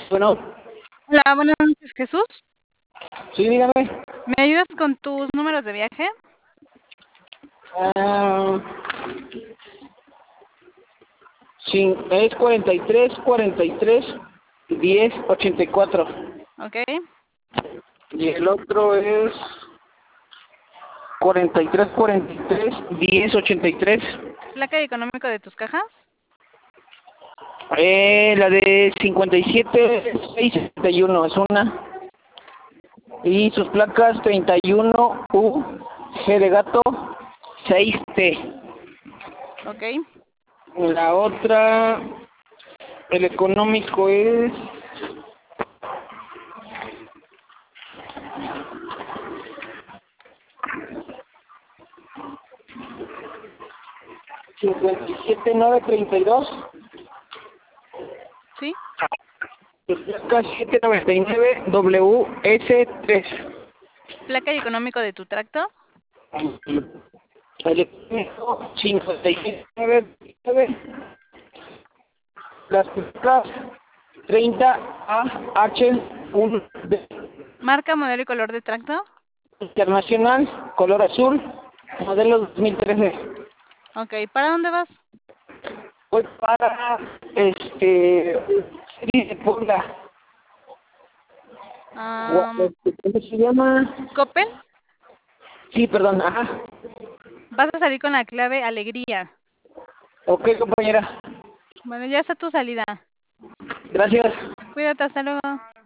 Bueno, Hola, buenas noches, Jesús. sí, dígame. ¿Me ayudas con tus números de viaje? Ah, sí, es 43, 10, 84. Ok. Y el otro es 43, 10, 83. ¿Placa y económico de tus cajas? La de 57, 661 es una. Y sus placas 31 U, G de gato, 6T. Ok. La otra, el económico es 57932. ¿Sí? Placa 799 WS3. ¿Placa y económico de tu tracto? Electrónico 579. Las placas 30AH1D. ¿Marca, modelo y color de tracto? Internacional, color azul, modelo 2013. Ok. ¿Para dónde vas? Voy para Serie de Puebla. ¿Cómo se llama? ¿Coppel? Sí, perdón, ajá. Vas a salir con la clave alegría. Ok, compañera. Bueno, ya está tu salida. Gracias. Cuídate, hasta luego.